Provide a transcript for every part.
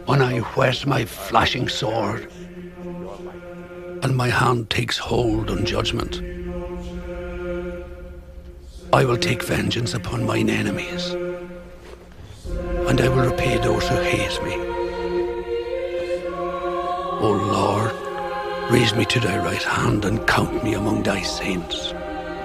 when I whet my flashing sword, and my hand takes hold on judgment. I will take vengeance upon mine enemies, and I will repay those who hate me. O Lord, raise me to thy right hand and count me among thy saints.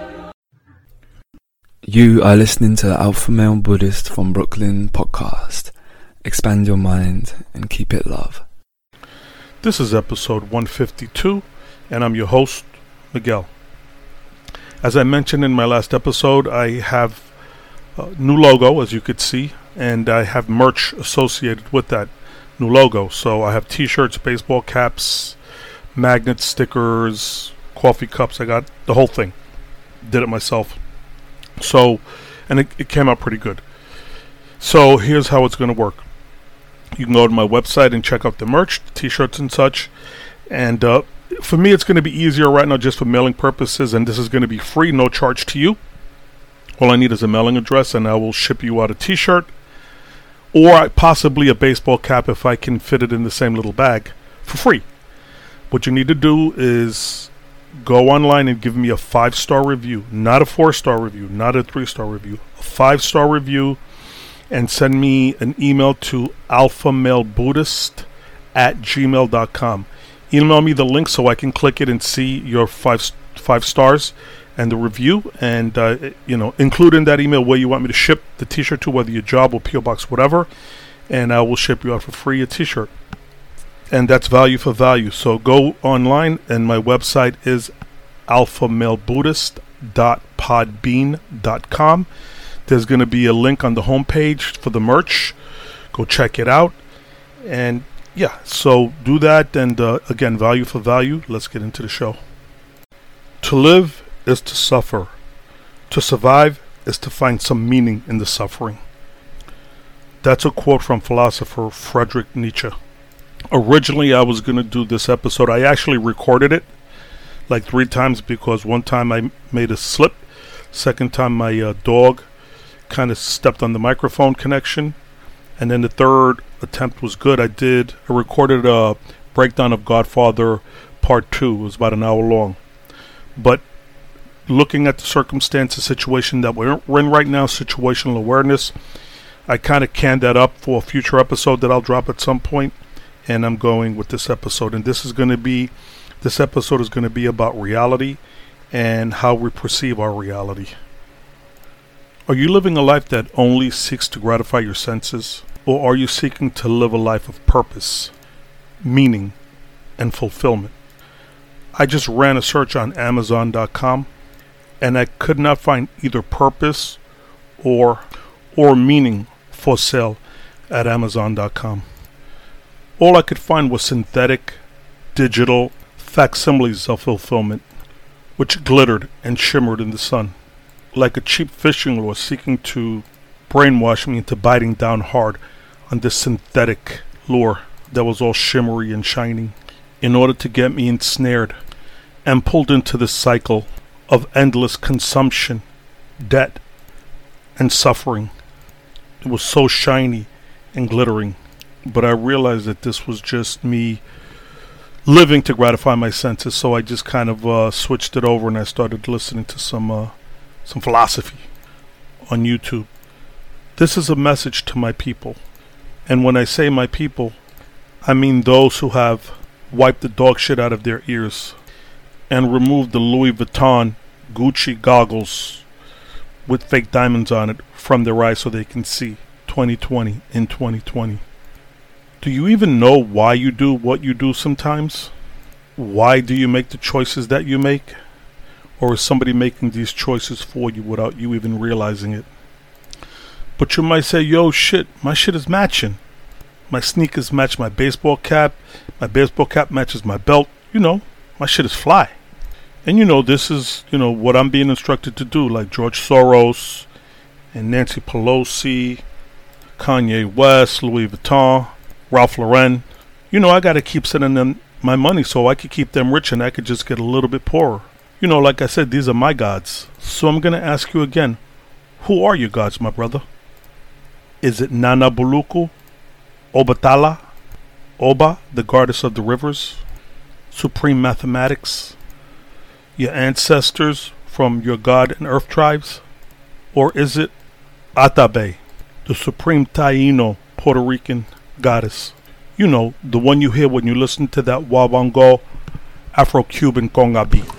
You are listening to the Alpha Male Buddhist from Brooklyn podcast. Expand your mind and keep it love. This is episode 152, and I'm your host, Miguel. As I mentioned in my last episode, I have a new logo, as you could see, and I have merch associated with that new logo. So I have t-shirts, baseball caps, magnets, stickers, coffee cups. I got the whole thing. Did it myself. So, and it came out pretty good. So here's how it's going to work. You can go to my website and check out the merch, t-shirts and such. And for me, it's going to be easier right now just for mailing purposes, and this is going to be free, no charge to you. All I need is a mailing address, and I will ship you out a t-shirt or possibly a baseball cap if I can fit it in the same little bag for free. What you need to do is go online and give me a 5-star review, not a 4-star review, not a 3-star review, a 5-star review, and send me an email to alphamalebuddhist@gmail.com. Email me the link so I can click it and see your five stars and the review, and include in that email where you want me to ship the t-shirt to, whether your job or PO box, whatever, and I will ship you out for free a t-shirt. And that's value for value. So go online, and my website is alphamalebuddhist.podbean.com. There's going to be a link on the homepage for the merch. Go check it out. And yeah, so do that. And again, value for value. Let's get into the show. To live is to suffer. To survive is to find some meaning in the suffering. That's a quote from philosopher Friedrich Nietzsche. Originally, I was going to do this episode. I actually recorded it like 3 times because one time I made a slip. Second time, my dog kind of stepped on the microphone connection. And then the third attempt was good. I recorded a breakdown of Godfather Part 2. It was about an hour long. But looking at the circumstances, situation that we're in right now, situational awareness, I kind of canned that up for a future episode that I'll drop at some point. And I'm going with this episode. And this episode is going to be about reality and how we perceive our reality. Are you living a life that only seeks to gratify your senses? Or are you seeking to live a life of purpose, meaning, and fulfillment? I just ran a search on Amazon.com, and I could not find either purpose or meaning for sale at Amazon.com. All I could find was synthetic, digital facsimiles of fulfillment, which glittered and shimmered in the sun, like a cheap fishing lure seeking to brainwash me into biting down hard on this synthetic lure that was all shimmery and shining, in order to get me ensnared and pulled into this cycle of endless consumption, debt, and suffering. It was so shiny and glittering. But I realized that this was just me living to gratify my senses, so I just kind of switched it over and I started listening to some philosophy on YouTube. This is a message to my people. And when I say my people, I mean those who have wiped the dog shit out of their ears and removed the Louis Vuitton Gucci goggles with fake diamonds on it from their eyes so they can see 2020 in 2020. Do you even know why you do what you do sometimes? Why do you make the choices that you make? Or is somebody making these choices for you without you even realizing it? But you might say, yo, shit, my shit is matching. My sneakers match my baseball cap matches my belt. My shit is fly. And this is, what I'm being instructed to do, like George Soros and Nancy Pelosi, Kanye West, Louis Vuitton, Ralph Lauren. I got to keep sending them my money so I could keep them rich and I could just get a little bit poorer. Like I said, these are my gods. So I'm going to ask you again, who are your gods, my brother? Is it Nana Buluku, Obatala, Oba, the goddess of the rivers, supreme mathematics, your ancestors from your God and earth tribes? Or is it Atabe, the supreme Taino Puerto Rican goddess? You know, the one you hear when you listen to that Wabango Afro-Cuban conga beat.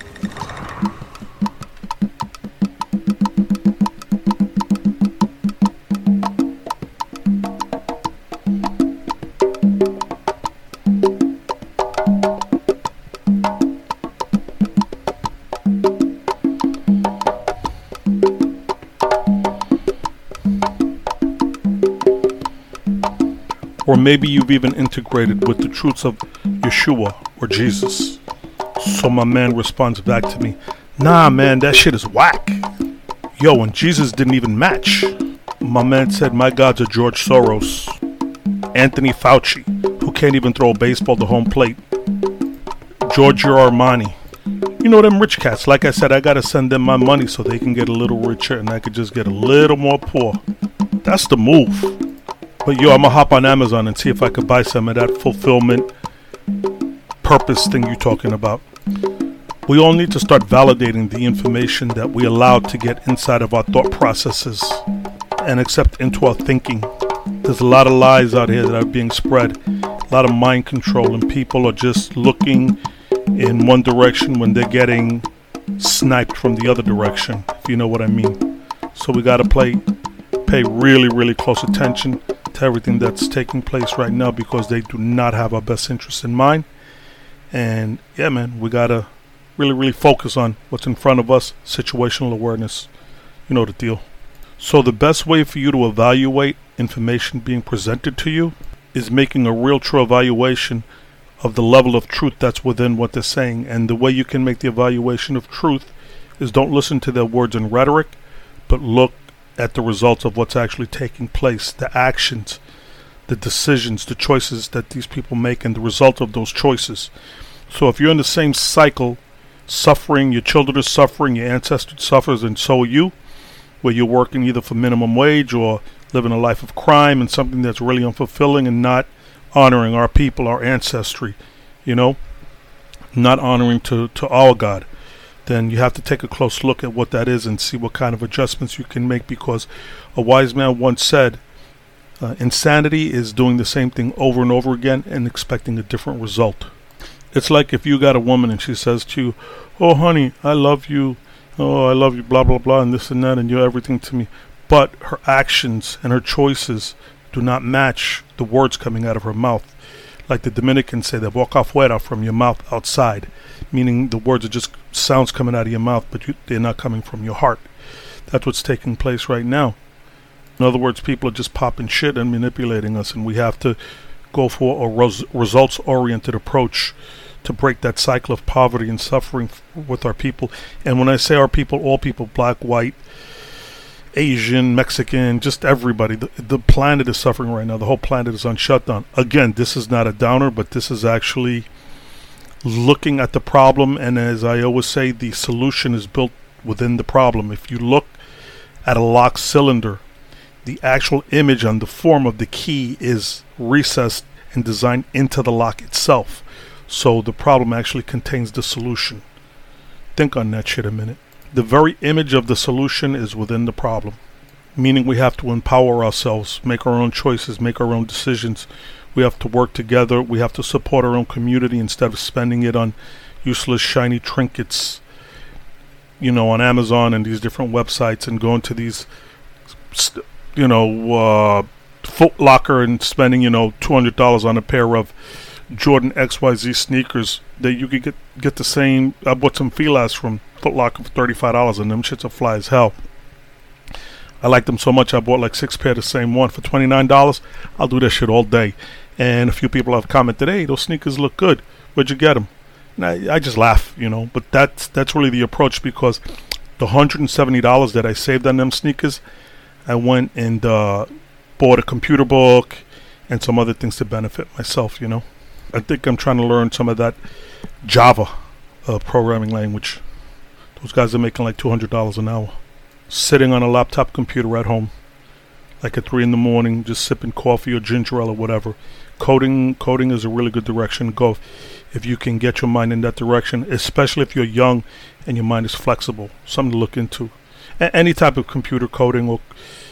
Or maybe you've even integrated with the truths of Yeshua or Jesus. So my man responds back to me, nah man, that shit is whack. Yo, and Jesus didn't even match. My man said, my gods are George Soros, Anthony Fauci, who can't even throw a baseball to home plate, Giorgio Armani. You know them rich cats. Like I said, I gotta send them my money so they can get a little richer and I could just get a little more poor. That's the move. But yo, I'm gonna hop on Amazon and see if I could buy some of that fulfillment purpose thing you're talking about. We all need to start validating the information that we allow to get inside of our thought processes and accept into our thinking. There's a lot of lies out here that are being spread, a lot of mind control, and people are just looking in one direction when they're getting sniped from the other direction, if you know what I mean. So we gotta pay really, really close attention to everything that's taking place right now, because they do not have our best interests in mind. And yeah, man, we gotta really, really focus on what's in front of us. Situational awareness, you know the deal. So the best way for you to evaluate information being presented to you is making a real true evaluation of the level of truth that's within what they're saying. And the way you can make the evaluation of truth is don't listen to their words and rhetoric, but look at the results of what's actually taking place, the actions, the decisions, the choices that these people make, and the result of those choices. So if you're in the same cycle, suffering, your children are suffering, your ancestors suffers, and so are you, where you're working either for minimum wage or living a life of crime and something that's really unfulfilling and not honoring our people, our ancestry, you know, not honoring to our God, then you have to take a close look at what that is and see what kind of adjustments you can make, because a wise man once said, insanity is doing the same thing over and over again and expecting a different result. It's like if you got a woman and she says to you, oh honey, I love you, oh I love you, blah blah blah, and this and that, and you're everything to me, but her actions and her choices do not match the words coming out of her mouth. Like the Dominicans say, de boca afuera, from your mouth outside, meaning the words are just sounds coming out of your mouth, but they're not coming from your heart. That's what's taking place right now. In other words, people are just popping shit and manipulating us, and we have to go for a results-oriented approach to break that cycle of poverty and suffering with our people. And when I say our people, all people, black, white, Asian, Mexican, just everybody. The planet is suffering right now. The whole planet is on shutdown. Again, this is not a downer, but this is actually looking at the problem, and as I always say, the solution is built within the problem. If you look at a lock cylinder, the actual image on the form of the key is recessed and designed into the lock itself. So the problem actually contains the solution. Think on that shit a minute. The very image of the solution is within the problem, meaning we have to empower ourselves, make our own choices, make our own decisions. We have to work together. We have to support our own community instead of spending it on useless shiny trinkets, you know, on Amazon and these different websites, and going to these, you know, Foot Locker and spending, you know, $200 on a pair of Jordan XYZ sneakers that you could get the same. I bought some Filas from Foot Locker for $35, and them shits are fly as hell. I like them so much I bought like 6 pair of the same one for $29. I'll do that shit all day. And a few people have commented, hey, those sneakers look good. Where'd you get them? And I just laugh, you know. But that's really the approach, because the $170 that I saved on them sneakers, I went and bought a computer book and some other things to benefit myself, you know. I think I'm trying to learn some of that Java programming language. Those guys are making like $200 an hour, sitting on a laptop computer at home, like at 3 in the morning, just sipping coffee or ginger ale or whatever. Coding is a really good direction to go if you can get your mind in that direction, especially if you're young and your mind is flexible. Something to look into. Any type of computer coding, or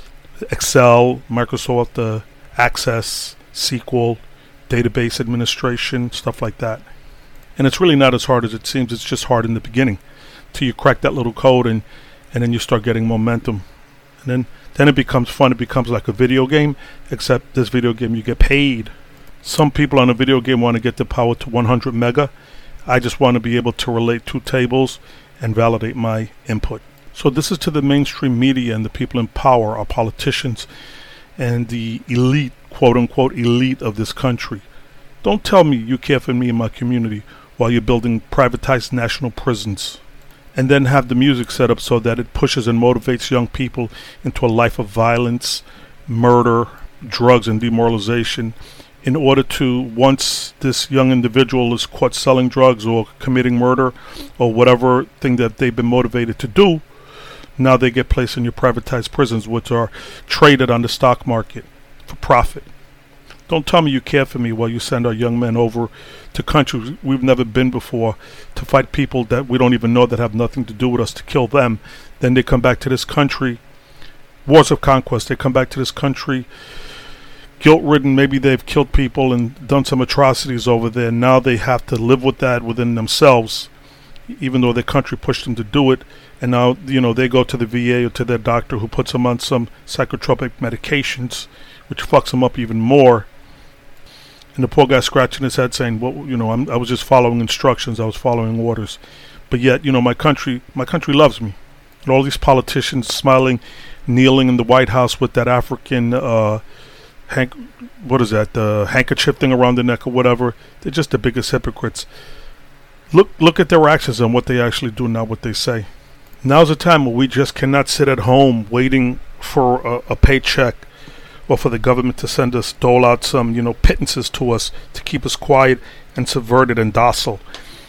Excel, Microsoft Access, SQL, database administration, stuff like that. And it's really not as hard as it seems. It's just hard in the beginning till you crack that little code, and then you start getting momentum. And then it becomes fun. It becomes like a video game, except this video game you get paid. Some people on a video game want to get the power to 100 mega. I just want to be able to relate 2 tables and validate my input. So this is to the mainstream media and the people in power, our politicians, and the elite, quote-unquote elite of this country. Don't tell me you care for me and my community while you're building privatized national prisons, and then have the music set up so that it pushes and motivates young people into a life of violence, murder, drugs, and demoralization, in order to, once this young individual is caught selling drugs or committing murder or whatever thing that they've been motivated to do, now they get placed in your privatized prisons, which are traded on the stock market for profit. Don't tell me you care for me while you send our young men over to countries we've never been before to fight people that we don't even know, that have nothing to do with us, to kill them. Then they come back to this country, wars of conquest, they come back to this country guilt-ridden. Maybe they've killed people and done some atrocities over there. Now they have to live with that within themselves, even though their country pushed them to do it. And now, they go to the VA or to their doctor, who puts them on some psychotropic medications, which fucks them up even more. And the poor guy scratching his head saying, well, I was just following instructions. I was following orders. But yet, my country loves me. And all these politicians smiling, kneeling in the White House with that African, handkerchief thing around the neck or whatever. They're just the biggest hypocrites. Look at their actions and what they actually do, not what they say. Now's the time where we just cannot sit at home waiting for a paycheck, or for the government to dole out some, pittances to us to keep us quiet and subverted and docile.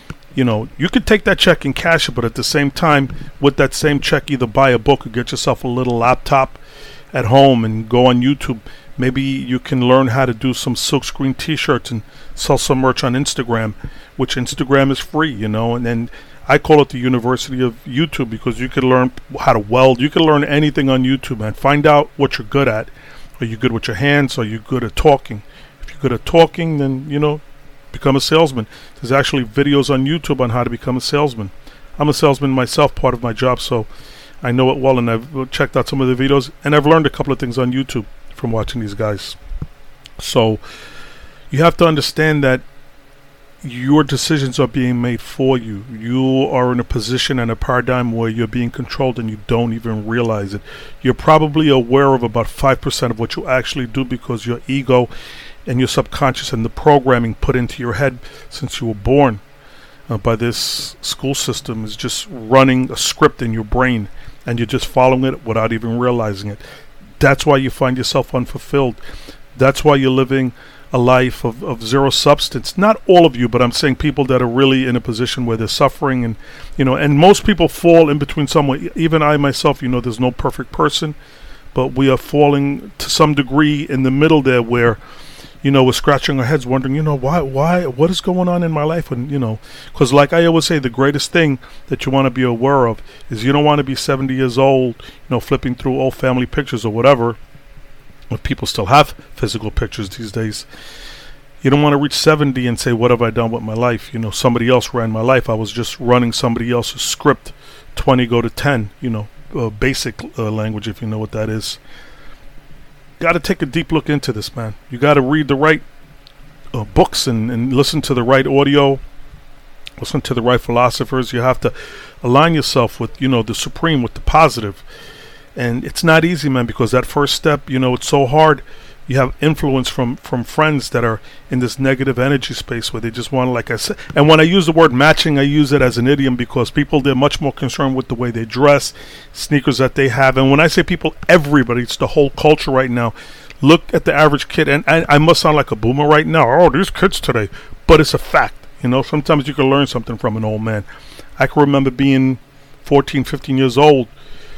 You could take that check and cash it, but at the same time, with that same check, either buy a book or get yourself a little laptop at home and go on YouTube. Maybe you can learn how to do some silkscreen t-shirts and sell some merch on Instagram, which Instagram is free, and then I call it the University of YouTube, because you could learn how to weld. You can learn anything on YouTube, man. Find out what you're good at. Are you good with your hands? Are you good at talking? If you're good at talking, then, become a salesman. There's actually videos on YouTube on how to become a salesman. I'm a salesman myself, part of my job, so I know it well, and I've checked out some of the videos, and I've learned a couple of things on YouTube from watching these guys. So you have to understand that your decisions are being made for you. You are in a position and a paradigm where you're being controlled and you don't even realize it. You're probably aware of about 5% of what you actually do, because your ego and your subconscious and the programming put into your head since you were born by this school system is just running a script in your brain, and you're just following it without even realizing it. That's why you find yourself unfulfilled. That's why you're living a life of zero substance. Not all of you, but I'm saying people that are really in a position where they're suffering, and and most people fall in between somewhere. Even I myself, there's no perfect person, but we are falling to some degree in the middle there, where we're scratching our heads wondering, why, what is going on in my life? And because like I always say, the greatest thing that you want to be aware of is you don't want to be 70 years old, flipping through old family pictures or whatever. If people still have physical pictures these days, you don't want to reach 70 and say, what have I done with my life? Somebody else ran my life. I was just running somebody else's script. 20 go to 10, basic language, if you know what that is. Got to take a deep look into this, man. You got to read the right books and listen to the right audio, listen to the right philosophers. You have to align yourself with, the supreme, with the positive. And it's not easy, man, because that first step, it's so hard. You have influence from friends that are in this negative energy space where they just want to, like I said, and when I use the word matching, I use it as an idiom, because people, they're much more concerned with the way they dress, sneakers that they have. And when I say people, everybody, it's the whole culture right now. Look at the average kid, and I must sound like a boomer right now. Oh, these kids today. But it's a fact. Sometimes you can learn something from an old man. I can remember being 14, 15 years old,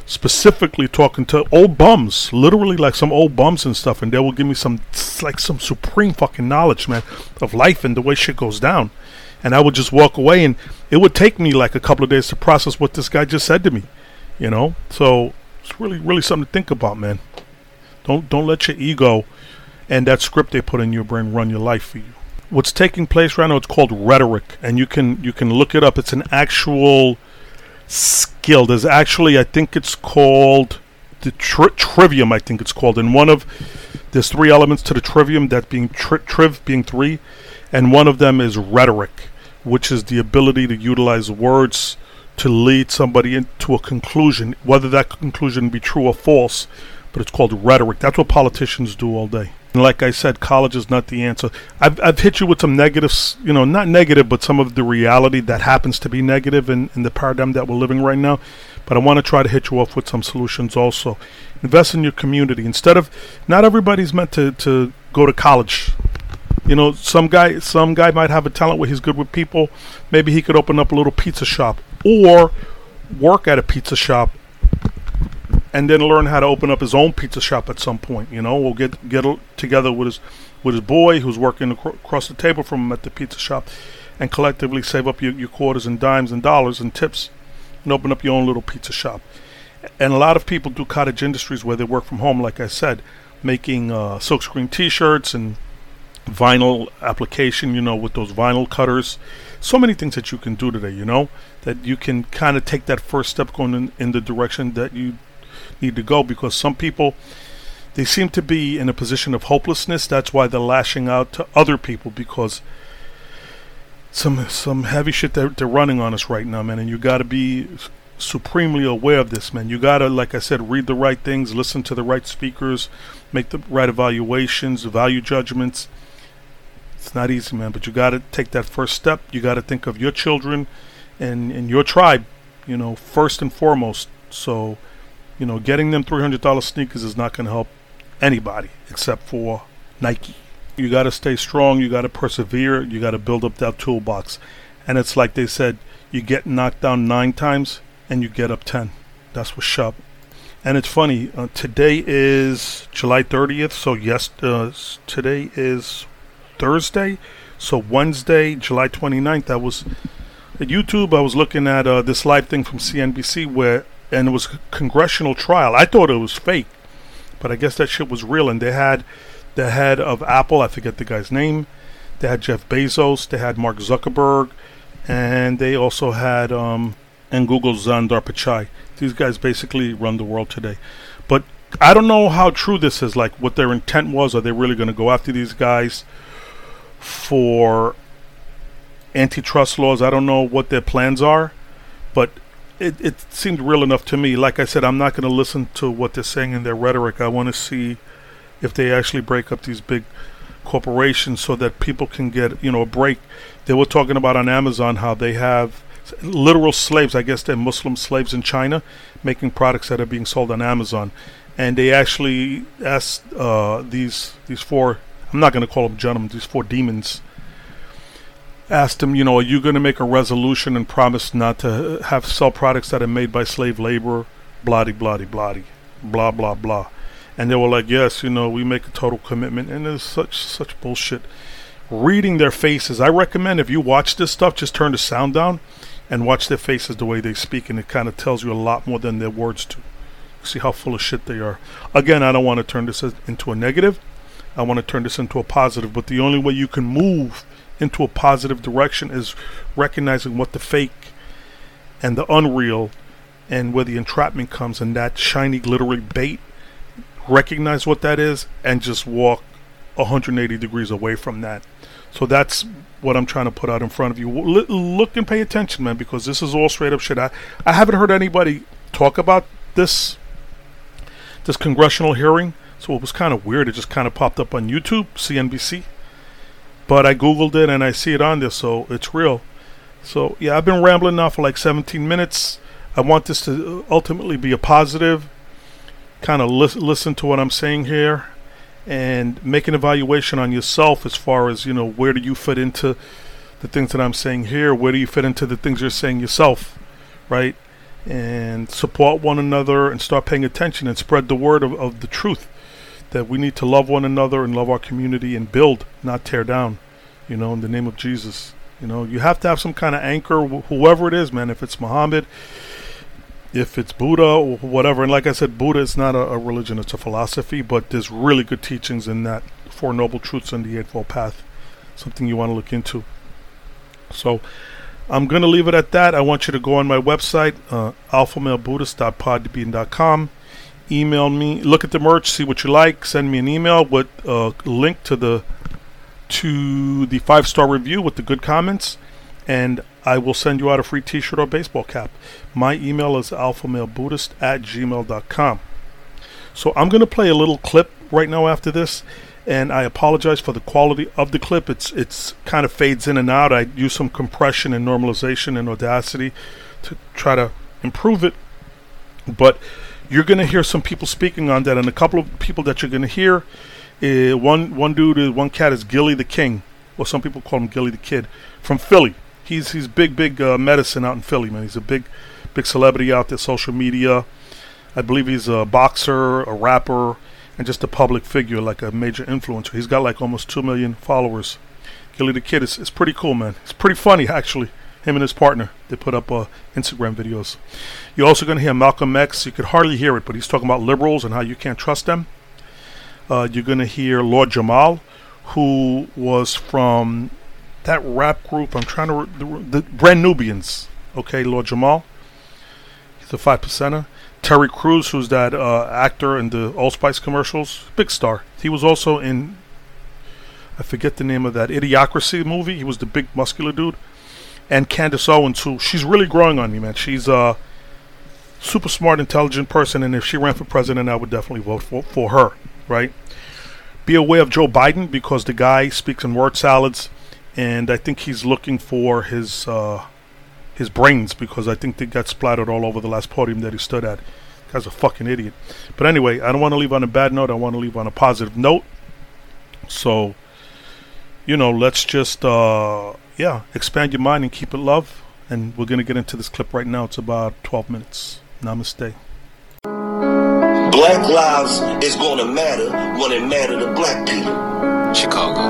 specifically talking to old bums, literally like some old bums and stuff, and they will give me some supreme fucking knowledge, man, of life and the way shit goes down. And I would just walk away, and it would take me like a couple of days to process what this guy just said to me, you know. So it's really something to think about, man. Don't let your ego and that script they put in your brain run your life for you. What's taking place right now, it's called rhetoric, and you can look it up. It's an actual skill. There's actually, I think it's called the trivium, I think it's called. And there's 3 elements to the trivium, that being triv being 3, and one of them is rhetoric, which is the ability to utilize words to lead somebody into a conclusion, whether that conclusion be true or false, but it's called rhetoric. That's what politicians do all day. And like I said, college is not the answer. I've hit you with some negatives, you know, not negative, but some of the reality that happens to be negative in the paradigm that we're living right now. But I want to try to hit you off with some solutions also. Invest in your community. Not everybody's meant to go to college. You know, some guy might have a talent where he's good with people. Maybe he could open up a little pizza shop or work at a pizza shop and then learn how to open up his own pizza shop at some point. You know, we'll get together with his boy who's working across the table from him at the pizza shop, and collectively save up your quarters and dimes and dollars and tips and open up your own little pizza shop. And a lot of people do cottage industries where they work from home, like I said, making silkscreen t-shirts and vinyl application, you know, with those vinyl cutters. So many things that you can do today, you know, that you can kind of take that first step going in the direction that you need to go, because some people, they seem to be in a position of hopelessness. That's why they're lashing out to other people, because some heavy shit they're running on us right now, man. And you got to be supremely aware of this, man. You got to, like I said, read the right things, listen to the right speakers, make the right evaluations, value judgments. It's not easy, man, but you got to take that first step. You got to think of your children and your tribe, you know, first and foremost. So, you know, getting them $300 sneakers is not going to help anybody except for Nike. You got to stay strong. You got to persevere. You got to build up that toolbox. And it's like they said, you get knocked down 9 times and you get up 10. That's what's up. And it's funny, today is July 30th. So yes, today is Thursday. So Wednesday, July 29th, I was at YouTube. I was looking at this live thing from CNBC and it was a congressional trial. I thought it was fake, but I guess that shit was real. And they had the head of Apple, I forget the guy's name. They had Jeff Bezos. They had Mark Zuckerberg. And they also had and Google's Sundar Pichai. These guys basically run the world today. But I don't know how true this is, like what their intent was. Are they really going to go after these guys for antitrust laws? I don't know what their plans are, but it seemed real enough to me. Like I said, I'm not going to listen to what they're saying in their rhetoric. I want to see if they actually break up these big corporations so that people can get, you know, a break. They were talking about on Amazon how they have literal slaves. I guess they're Muslim slaves in China making products that are being sold on Amazon. And they actually asked these 4, I'm not going to call them gentlemen, these 4 demons, asked him, you know, are you going to make a resolution and promise not to sell products that are made by slave labor, bloody, bloody, bloody, blah, blah, blah. And they were like, yes, you know, we make a total commitment. And there's such bullshit. Reading their faces, I recommend if you watch this stuff, just turn the sound down and watch their faces, the way they speak, and it kind of tells you a lot more than their words do. See how full of shit they are. Again, I don't want to turn this into a negative. I want to turn this into a positive, but the only way you can move into a positive direction is recognizing what the fake and the unreal and where the entrapment comes, and that shiny glittery bait. Recognize what that is and just walk 180 degrees away from that. So that's what I'm trying to put out in front of you. Look and pay attention, man, because this is all straight up shit. I haven't heard anybody talk about this congressional hearing, so it was kind of weird. It just kind of popped up on YouTube, CNBC. But I Googled it and I see it on there, so it's real. So, yeah, I've been rambling now for like 17 minutes. I want this to ultimately be a positive. Kind of listen to what I'm saying here and make an evaluation on yourself as far as, you know, where do you fit into the things that I'm saying here? Where do you fit into the things you're saying yourself, right? and support one another and start paying attention and spread the word of the truth, that we need to love one another and love our community and build, not tear down, in the name of Jesus. You have to have some kind of anchor, whoever it is, man. If it's Muhammad, if it's Buddha, or whatever. And like I said, Buddha is not a religion, it's a philosophy, but there's really good teachings in that Four Noble Truths and the Eightfold Path. Something you want to look into. So I'm going to leave it at that. I want you to go on my website, alphamalebuddhist.podbean.com. Email me, look at the merch, see what you like, send me an email with a link to the 5-star review with the good comments, and I will send you out a free t-shirt or baseball cap. My email is alphamalebuddhist@gmail.com. So I'm going to play a little clip right now after this, and I apologize for the quality of the clip. It's kind of fades in and out. I use some compression and normalization and Audacity to try to improve it, but you're going to hear some people speaking on that, and a couple of people that you're going to hear. One cat is Gilly the King, or some people call him Gilly the Kid, from Philly. He's big medicine out in Philly, man. He's a big celebrity out there, social media. I believe he's a boxer, a rapper, and just a public figure, like a major influencer. He's got like almost 2 million followers. Gilly the Kid is pretty cool, man. It's pretty funny, actually. Him and his partner, they put up Instagram videos. You're also going to hear Malcolm X. You could hardly hear it, but he's talking about liberals and how you can't trust them. You're going to hear Lord Jamal, who was from that rap group. I'm trying to... the Brand Nubians. Okay, Lord Jamal. He's a 5%er. Terry Crews, who's that actor in the Old Spice commercials. Big star. He was also in... I forget the name of that Idiocracy movie. He was the big muscular dude. And Candace Owens, who she's really growing on me, man. She's a super smart, intelligent person, and if she ran for president, I would definitely vote for her, right? Be aware of Joe Biden, because the guy speaks in word salads, and I think he's looking for his brains, because I think they got splattered all over the last podium that he stood at. The guy's a fucking idiot. But anyway, I don't want to leave on a bad note. I want to leave on a positive note. So, let's just... expand your mind and keep it love. And we're going to get into this clip right now. It's about 12 minutes. Namaste. Black lives is going to matter when it matter to black people. Chicago.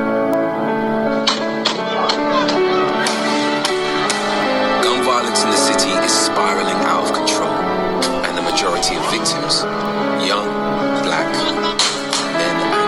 Gun violence in the city is spiraling out of control, and the majority of victims, young, black, men and women.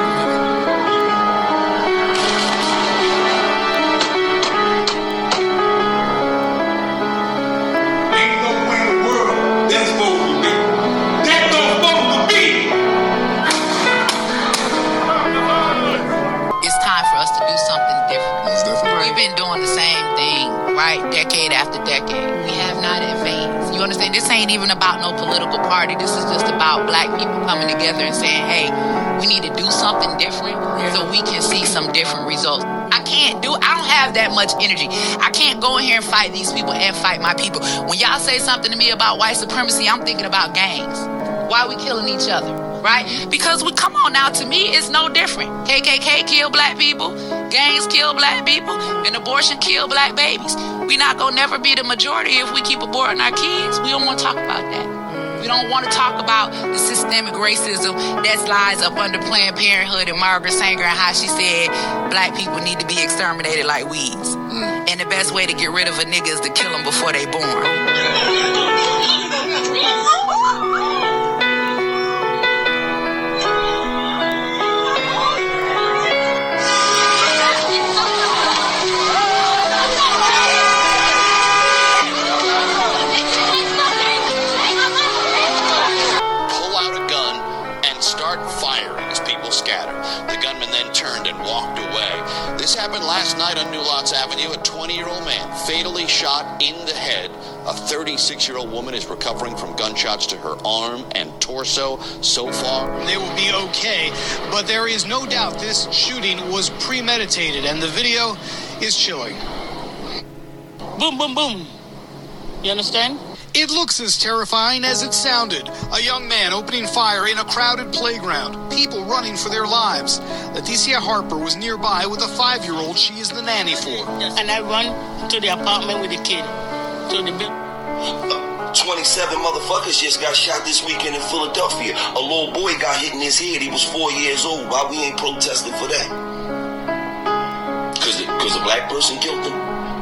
Decade after decade, we have not advanced. You understand? This ain't even about no political party. This is just about black people coming together and saying, hey, we need to do something different so we can see some different results. I don't have that much energy. I can't go in here and fight these people and fight my people. When y'all say something to me about white supremacy, I'm thinking about gangs. Why are we killing each other? Right? Because come on now, to me, it's no different. KKK kill black people, gangs kill black people, and abortion kill black babies. We not gonna never be the majority if we keep aborting our kids. We don't want to talk about that. We don't want to talk about the systemic racism that lies up under Planned Parenthood and Margaret Sanger and how she said black people need to be exterminated like weeds. And the best way to get rid of a nigga is to kill them before they born. This happened last night on New Lots Avenue. A 20-year-old man fatally shot in the head. A 36-year-old woman is recovering from gunshots to her arm and torso so far. They will be okay, but there is no doubt this shooting was premeditated, and the video is chilling. Boom, boom, boom. You understand? It looks as terrifying as it sounded. A young man opening fire in a crowded playground. People running for their lives. Leticia Harper was nearby with a 5-year-old she is the nanny for. And I run to the apartment with the kid. So the 27 motherfuckers just got shot this weekend in Philadelphia. A little boy got hit in his head. He was 4 years old. Why we ain't protesting for that? Because a black person killed him?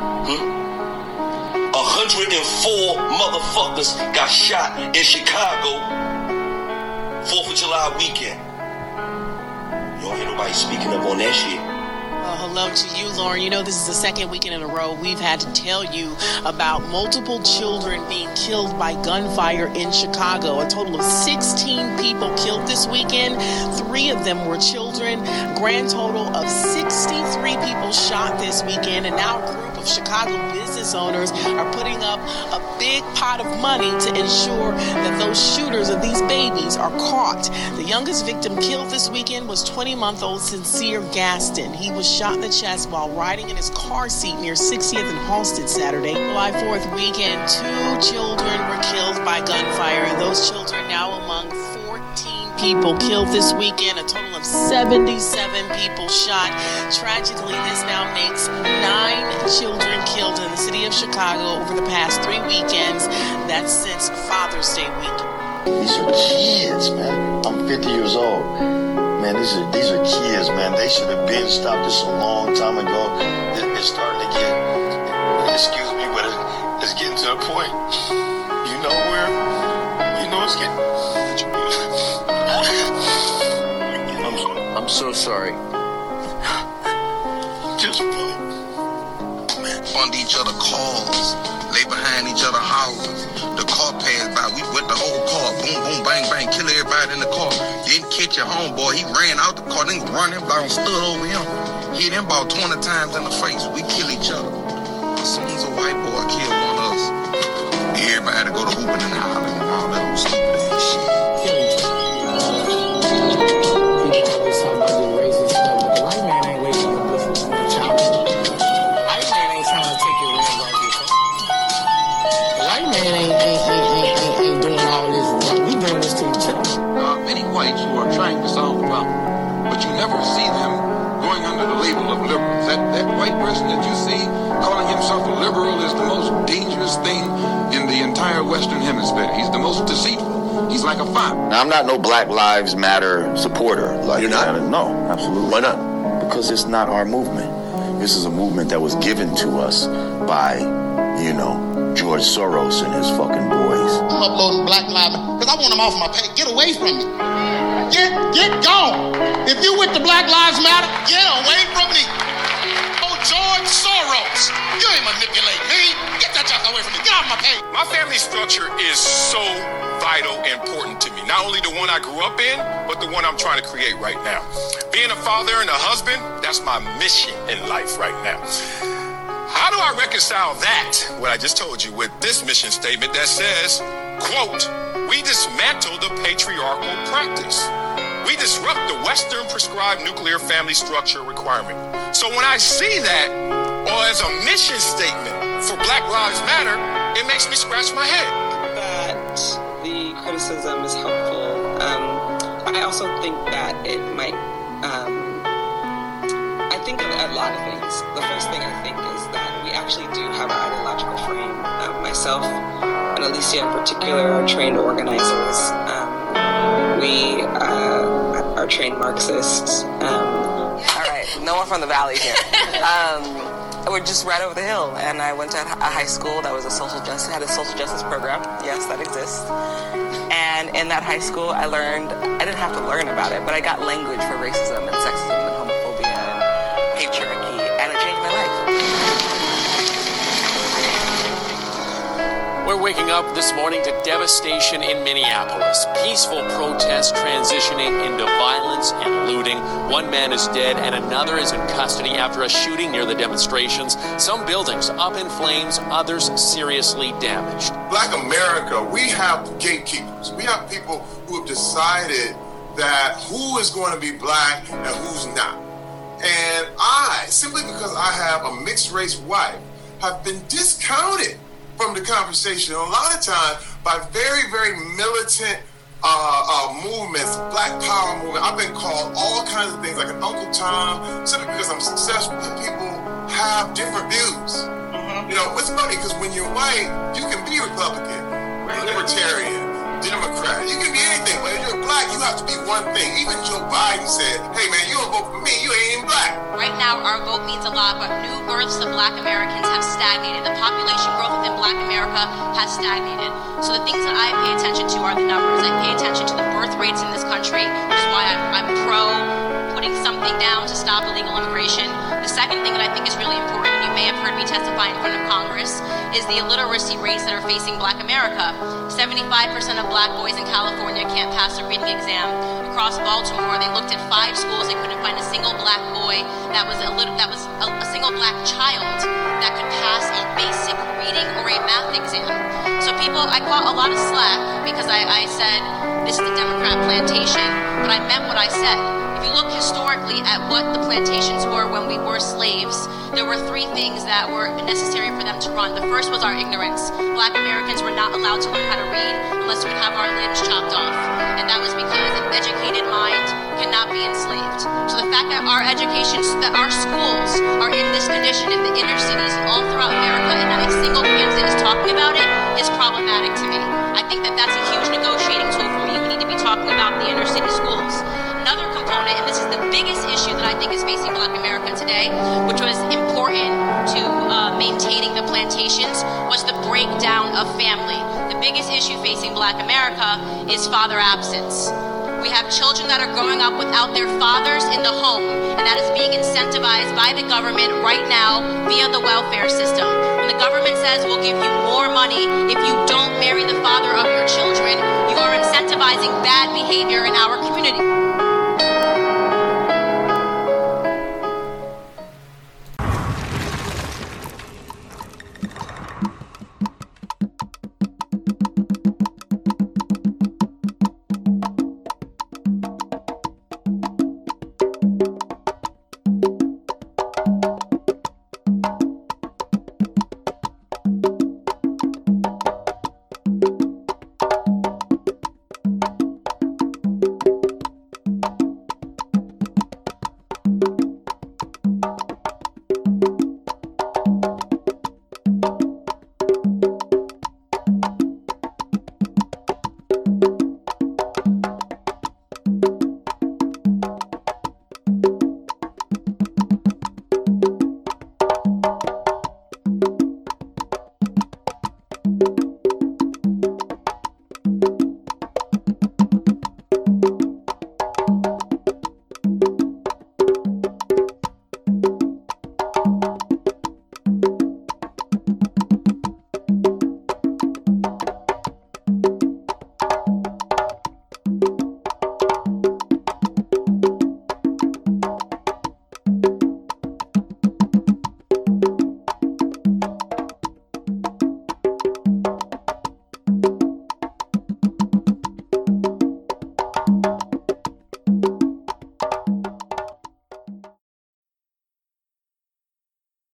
104 motherfuckers got shot in Chicago 4th of July weekend. You don't hear nobody speaking up on that shit. Well, hello to you, Lauren. You know, this is the second weekend in a row we've had to tell you about multiple children being killed by gunfire in Chicago. A total of 16 people killed this weekend. 3 of them were children. Grand total of 63 people shot this weekend. And now a group of Chicago business owners are putting up a big pot of money to ensure that those shooters of these babies are caught. The youngest victim killed this weekend was 20-month-old Sincere Gaston. He was shot in the chest while riding in his car seat near 60th and Halsted Saturday. July 4th weekend, 2 children were killed by gunfire, and those children now among 14 people killed this weekend. A total of 77 people shot. Tragically, this now makes 9 children killed in the city of Chicago over the past 3 weekends. That's since Father's Day weekend. These are kids, man. I'm 50 years old. Man, these are kids, man. They should have been stopped this a long time ago. It's starting to get, excuse me, but it's getting to a point. You know where? You know it's getting. I'm so sorry. Just really. Fund each other cars, lay behind each other houses. The car passed by, we went the whole car, boom, boom, bang, bang, kill everybody in the car. Didn't catch your homeboy, he ran out the car, then run him down, stood over him, hit him about 20 times in the face. We kill each other. As soon as a white boy killed one of us, everybody had to go to hooping and hollering and all that old stupid ass shit. Who are trying to solve the problem, but you never see them going under the label of liberals. That white person that you see calling himself a liberal is the most dangerous thing in the entire Western Hemisphere. He's the most deceitful. He's like a fox. Now, I'm not no Black Lives Matter supporter. Like, you're not? No, absolutely. Why not? Because it's not our movement. This is a movement that was given to us by, George Soros and his fucking boys. I'm uploading Black Lives because I want them off my page. Get away from me. Get gone. If you with the Black Lives Matter, get away from me. Oh, George Soros. You ain't manipulate me. Get that junk away from me. Get off my page. My family structure is so vital and important to me. Not only the one I grew up in, but the one I'm trying to create right now. Being a father and a husband, that's my mission in life right now. How do I reconcile that, what I just told you, with this mission statement that says, quote, we dismantle the patriarchal practice. We disrupt the Western prescribed nuclear family structure requirement. So when I see that, or as a mission statement for Black Lives Matter, it makes me scratch my head. That the criticism is helpful. I also think that it might, I think of a lot of things. The first thing I think is that we actually do have an ideological frame. Myself and Alicia in particular are trained organizers. We are trained Marxists. All right, no one from the Valley here. We're just right over the hill, and I went to a high school that was had a social justice program. Yes, that exists. And in that high school, I didn't have to learn about it, but I got language for racism and sexism and homophobia and patriarchy, and it changed my life. We're waking up this morning to devastation in Minneapolis. Peaceful protests transitioning into violence and looting. One man is dead and another is in custody after a shooting near the demonstrations. Some buildings up in flames, others seriously damaged. Black America, we have gatekeepers. We have people who have decided that who is going to be black and who's not. And I, simply because I have a mixed race wife, have been discounted from the conversation a lot of times by very, very militant movements, Black Power movement. I've been called all kinds of things like an Uncle Tom, simply because I'm successful and people have different views. It's funny because when you're white, you can be Republican. libertarian, Democrat. You can be anything, but if you're black, you have to be one thing. Even Joe Biden said, hey man, you don't vote for me, you ain't even black. Right now, our vote means a lot, but new births of black Americans have stagnated. The population growth within black America has stagnated. So the things that I pay attention to are the numbers. I pay attention to the birth rates in this country, which is why I'm pro putting something down to stop illegal immigration. The second thing that I think is really important, and you may have heard me testify in front of Congress, is the illiteracy rates that are facing black America. 75% of black boys in California can't pass a reading exam. Across Baltimore, they looked at 5 schools. They couldn't find a single black boy that was a single black child that could pass a basic reading or a math exam. So I caught a lot of slack because I said this is the Democrat plantation, but I meant what I said. If you look historically at what the plantations were when we were slaves, there were 3 things that were necessary for them to run. The first was our ignorance. Black Americans were not allowed to learn how to read unless we would have our limbs chopped off. And that was because an educated mind cannot be enslaved. So the fact that our schools are in this condition in the inner cities all throughout America and not a single candidate is talking about it is problematic to me. I think that that's a huge negotiating tool for me. We need to be talking about the inner city schools. Another component, and this is the biggest issue that I think is facing black America today, which was important to maintaining the plantations, was the breakdown of family. The biggest issue facing black America is father absence. We have children that are growing up without their fathers in the home, and that is being incentivized by the government right now via the welfare system. When the government says we'll give you more money if you don't marry the father of your children, you are incentivizing bad behavior in our community.